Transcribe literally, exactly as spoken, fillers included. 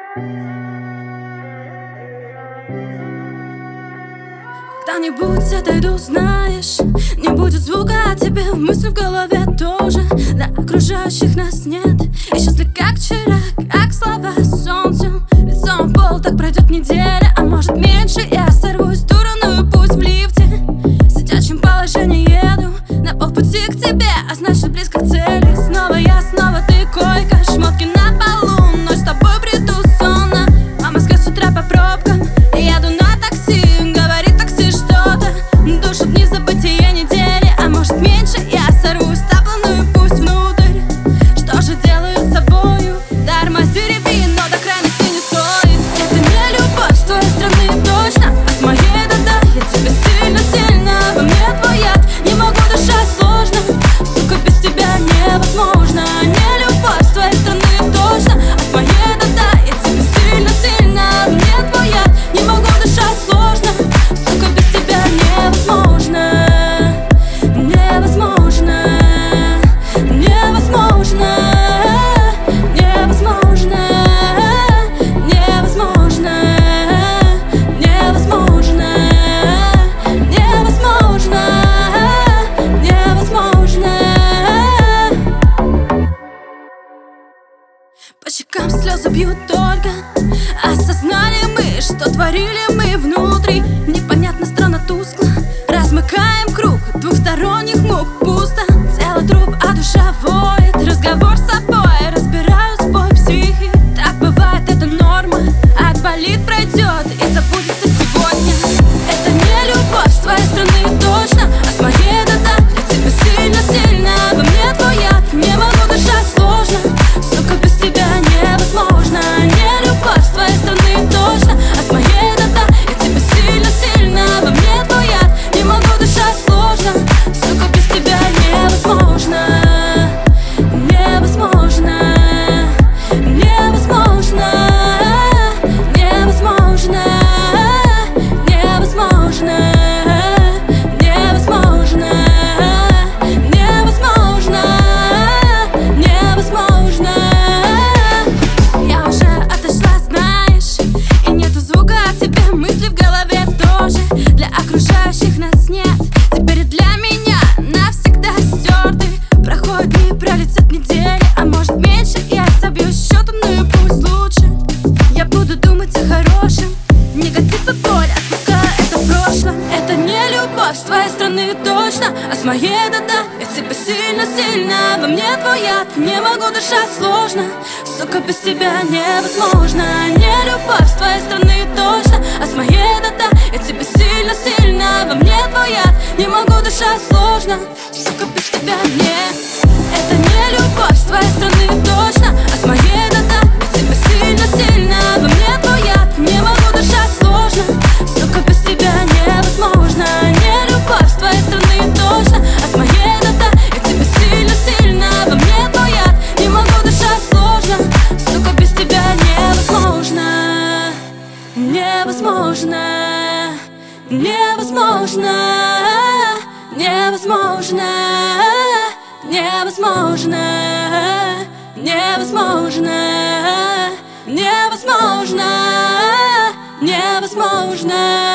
Когда-нибудь отойду, знаешь, не будет звука о тебе, мысли в голове тоже. Для окружающих нас нет, и счастлив как вчера, как слова солнцем. Лицом в пол, так пройдет неделя, а может меньше. Я сорвусь в сторону и пусть в лифте в сидячем положении еду на полпути к тебе, а значит близко к цели. Снова я, снова ты, койка, шмотки на полу, ночь с тобой бреду сонно. А в Москве с утра по пробкам, еду на такси, говорит такси что-то, душит в незабытие недели, а может меньше. Я сорвусь в таблану и пусть внутрь. Что же делаю с собою? Тормози, реви, но до крайности не стоит. Это не любовь с твоей стороны точно, а с моей да-да. Я тебя сильно-сильно, во мне твой яд. Не могу дышать, сложно, сука, без тебя невозможно. Не любовь с твоей стороны точно, а с моей да-да. Я тебя сильно-сильно, во мне твой яд. Не могу дышать, сложно, сука, без тебя невозможно. Невозможно, невозможно, невозможно, невозможно, невозможно, невозможно, невозможно. По щекам слезы бьют только осознанием мы, что творили мы внутри. Непонятно, странно, тускло размыкаем круг двухсторонних мук. Пусто, тело труп, а душа воет. Разговор с собой, разбираю спой психи. Так бывает, это норма, отболит, пройдет и забудется сегодня. Это не любовь с твоей стороны точно, а с моей да-да. Я тебя сильно-сильно, во мне твой яд. Не могу дышать, сложно, сука, без тебя невозможно. Не любовь с твоей стороны точно, а с моей да-да. Я тебя сильно-сильно, во мне твой яд. Не могу дышать, сложно, сука, без тебя невозможно. Невозможно, невозможно, невозможно, невозможно, невозможно, невозможно, невозможно. Я уже отошла, знаешь, и нету звука от тебя, мысли в голове тоже. Для окружающих нас нет, теперь и для меня навсегда стерты. Проходят дни, пролетят недели, а может меньше. Я собью счетом, ну и пусть лучше. Я буду думать о хорошем, негатив и боль, отпускаю это в прошлом. Это не любовь с твоей стороны точно, а с моей да-да. Я тебя сильно-сильно, во мне твой яд. Не могу дышать, сложно, сука, без тебя невозможно. Не любовь с твоей стороны точно, а с моей да-да. Я тебя сильно-сильно, во мне твой яд. Не могу дышать, сложно, сука, без тебя не. Это не любовь с твоей стороны точно, а с моей да-да. Я тебя сильно-сильно, во мне твой яд. Не могу дышать, сложно, сука, без тебя невозможно. Не любовь с твоей стороны точно, а с моей да-да. Я тебя сильно-сильно, во мне твой яд. Не могу дышать, сложно, сука, без тебя невозможно. Невозможно, невозможно, невозможно, невозможно, невозможно, невозможно, невозможно.